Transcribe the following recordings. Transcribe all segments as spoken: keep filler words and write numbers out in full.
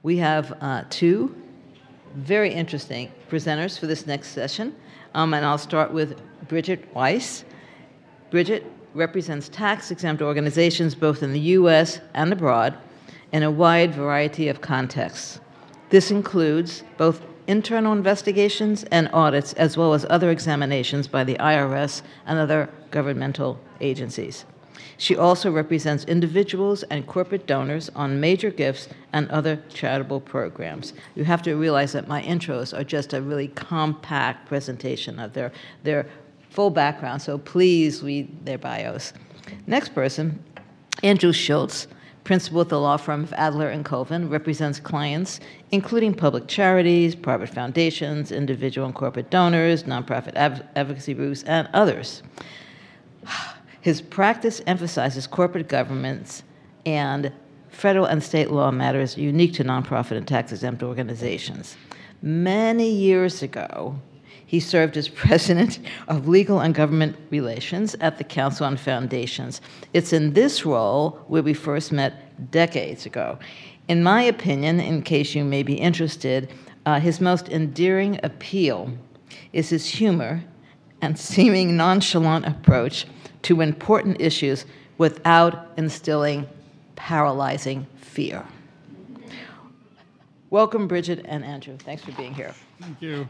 We have uh, two very interesting presenters for this next session, um, and I'll start with Bridget Weiss. Bridget represents tax-exempt organizations both in the U S and abroad in a wide variety of contexts. This includes both internal investigations and audits, as well as other examinations by the I R S and other governmental agencies. She also represents individuals and corporate donors on major gifts and other charitable programs. You have to realize that my intros are just a really compact presentation of their, their full background, so please read their bios. Next person, Andrew Schultz, principal at the law firm of Adler and Colvin, represents clients including public charities, private foundations, individual and corporate donors, nonprofit adv- advocacy groups, and others. His practice emphasizes corporate governance and federal and state law matters unique to nonprofit and tax-exempt organizations. Many years ago, he served as president of Legal and Government Relations at the Council on Foundations. It's in this role where we first met decades ago. In my opinion, in case you may be interested, uh, his most endearing appeal is his humor and seeming nonchalant approach to important issues without instilling paralyzing fear. Welcome, Bridget and Andrew. Thanks for being here. Thank you.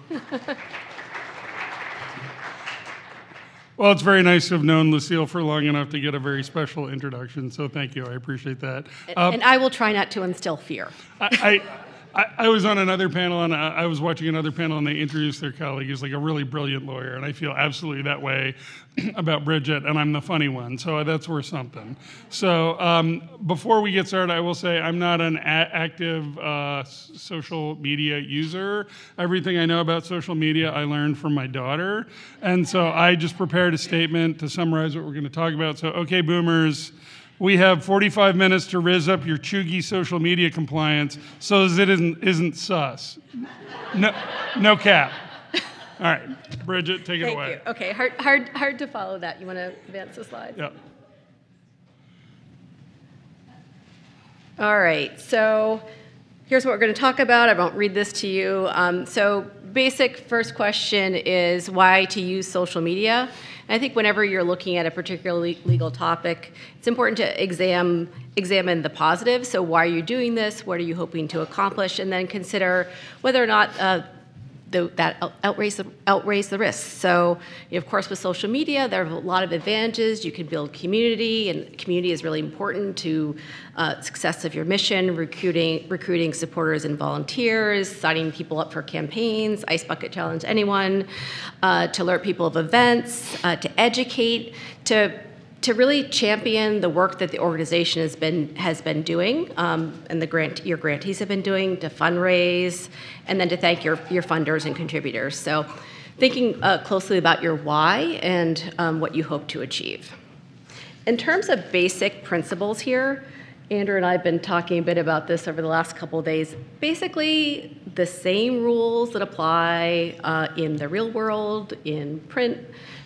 Well, it's very nice to have known Lucille for long enough to get a very special introduction, so thank you. I appreciate that. And, um, and I will try not to instill fear. I, I, I was on another panel, and I, I was watching another panel, and they introduced their colleague as like a really brilliant lawyer, and I feel absolutely that way about Bridget, and I'm the funny one, so that's worth something. So um, before we get started, I will say I'm not an a- active uh, social media user. Everything I know about social media I learned from my daughter, and so I just prepared a statement to summarize what we're going to talk about. So, okay, boomers, we have forty-five minutes to riz up your chuggy social media compliance so as it isn't, isn't sus. No, no cap. All right, Bridget, take it Thank away. you. Okay, hard, hard, hard to follow that. You want to advance the slide? Yeah. All right, so here's what we're going to talk about. I won't read this to you. Um, so basic first question is why to use social media. And I think whenever you're looking at a particular legal topic, it's important to exam, examine the positives. So why are you doing this? What are you hoping to accomplish? And then consider whether or not uh, the, that outweighs the, outweighs the risks. So, you know, of course, with social media, there are a lot of advantages. You can build community, and community is really important to uh, success of your mission, recruiting, recruiting supporters and volunteers, signing people up for campaigns, Ice Bucket Challenge anyone, uh, to alert people of events, uh, to educate, to to really champion the work that the organization has been has been doing, um, and the grant your grantees have been doing, to fundraise, and then to thank your your funders and contributors. So, thinking uh, closely about your why and um, what you hope to achieve. In terms of basic principles here, Andrew and I have been talking a bit about this over the last couple of days. Basically, the same rules that apply uh, in the real world, in print,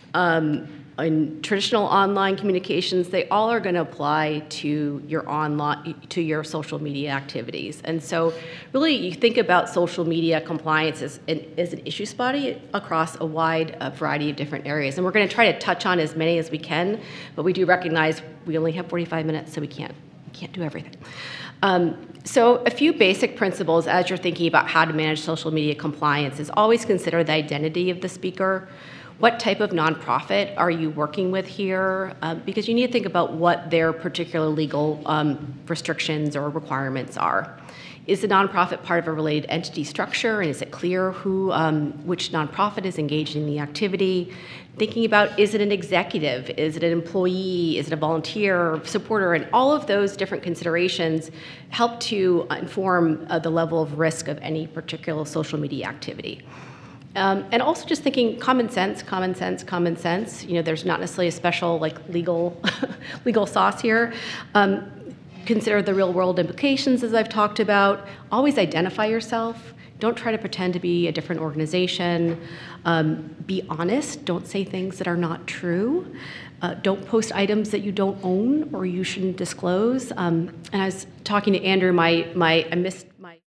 um, in traditional online communications, they all are going to apply to your online, to your social media activities. And so, really, you think about social media compliance as an, as an issues body across a wide uh, variety of different areas. And we're going to try to touch on as many as we can, but we do recognize we only have forty-five minutes, so we can't we can't do everything. Um, so, a few basic principles as you're thinking about how to manage social media compliance is always consider the identity of the speaker. What type of nonprofit are you working with here? Uh, because you need to think about what their particular legal um, restrictions or requirements are. Is the nonprofit part of a related entity structure, and is it clear who, um, which nonprofit is engaged in the activity? Thinking about, is it an executive? Is it an employee? Is it a volunteer, supporter? And all of those different considerations help to inform uh, the level of risk of any particular social media activity. Um, and also just thinking common sense, common sense, common sense. You know, there's not necessarily a special like legal legal sauce here. Um, consider the real world implications, as I've talked about. Always identify yourself. Don't try to pretend to be a different organization. Um, be honest. Don't say things that are not true. Uh, don't post items that you don't own or you shouldn't disclose. Um, and I was talking to Andrew, my my I missed my